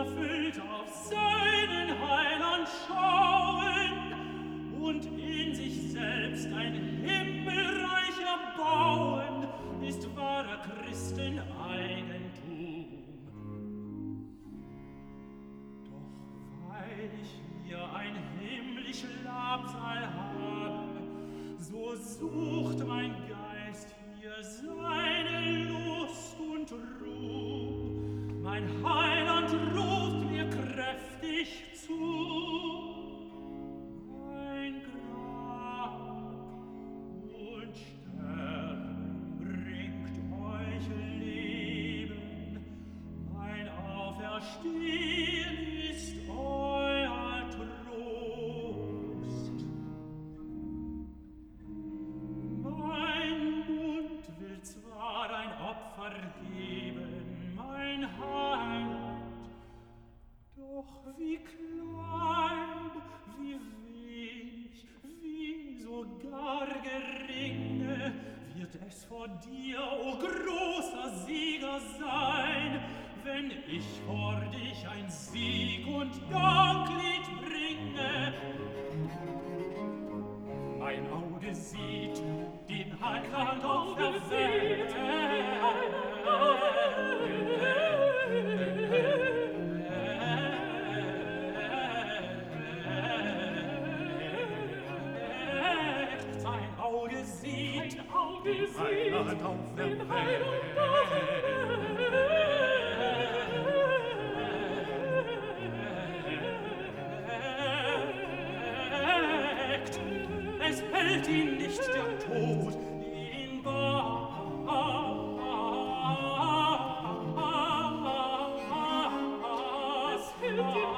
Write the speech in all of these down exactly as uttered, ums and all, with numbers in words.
erfüllt auf seinen Heiland schauen und in sich selbst ein Himmelreich erbauen, ist wahrer Christen Eigentum. Doch weil ich hier ein himmlisch Labsal habe, so sucht mein Geist hier seine Lust und Ruhe. Mein Heiland ruft mir kräftig zu. Mein Grab und Sterben bringt euch Leben. Mein Auferstehen ist euer Trost. Mein Mund will zwar ein Opfer geben, mein Heiland, doch wie klein, wie wenig, wie sogar geringe wird es vor dir, o großer Sieger, sein, wenn ich vor dich ein Sieg- und Danklied bringe. Mein Auge sieht den Heiland auf der Welt. Mein Auge sieht den Heiland auf der Welt. Es hält ihn nicht der Tod in Bann. Es hält ihn nicht der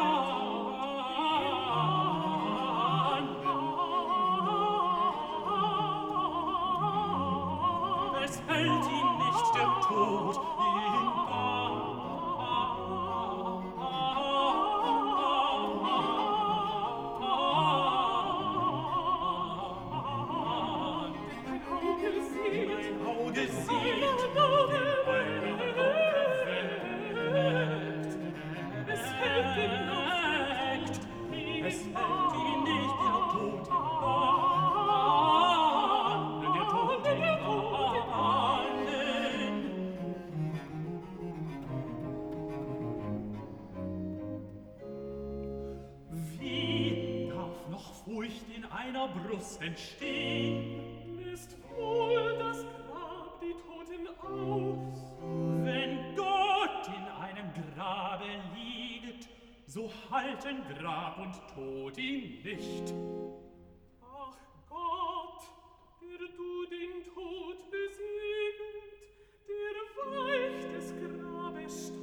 Tod. Es hält ihn nicht der Tod in Bann. Brust entstehen, lässt wohl das Grab die Toten aus. Wenn Gott in einem Grabe liegt, so halten Grab und Tod ihn nicht. Ach Gott, der du den Tod besiegt, der weich des Grabes